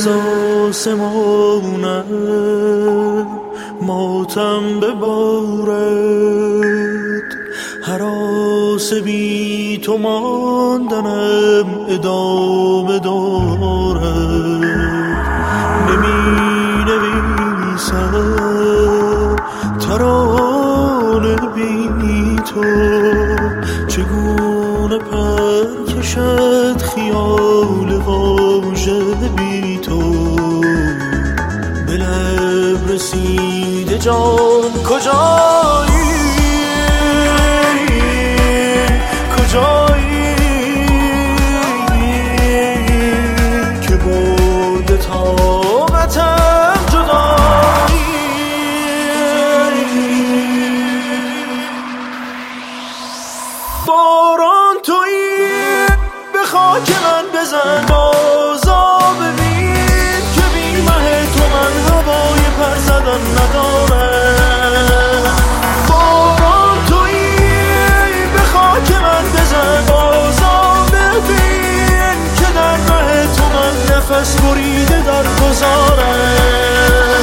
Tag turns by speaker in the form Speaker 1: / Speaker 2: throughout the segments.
Speaker 1: از آسمانم ماتم ببارد، هراس بی تو ماندنم ادامه دارد. نمی نویسم ترانه بی تو، چگونه پر کشد خیال واژه بی تو. به لب رسیده جان کجایی، کجایی که برده طاقتم جدایی. باران تویی به خاک من بزن، بازا ببین که بی مه تو من هوای پر زدن ندارم. باران تویی به خاک من بزن، بازا ببین که در مه تو من نفس بریده در گذارم.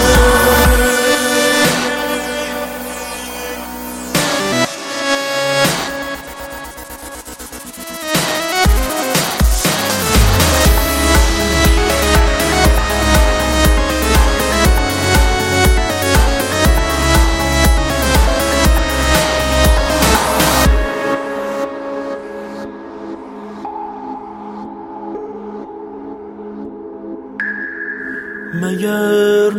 Speaker 1: مگر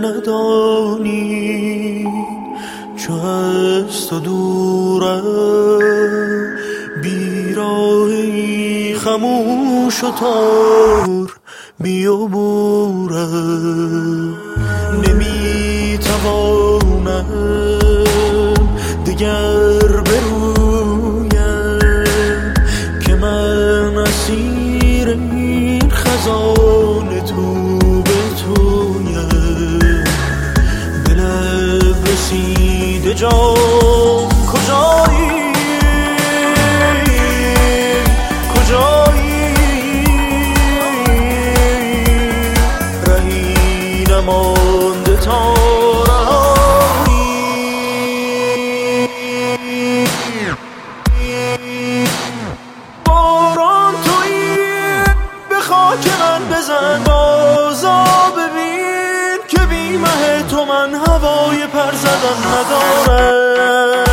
Speaker 1: ندانی چو از تو دورم، بیراهی خموش و تار بیابورم. نمی توانم دگر برویم که من اسیر این خزان تو رسیده جان کجایی، کجایی رهی نمانده تا رهایی. باران تویی به خاک من بزن، بازا ببین که بی مه تو من هوای پر زدن ندارم.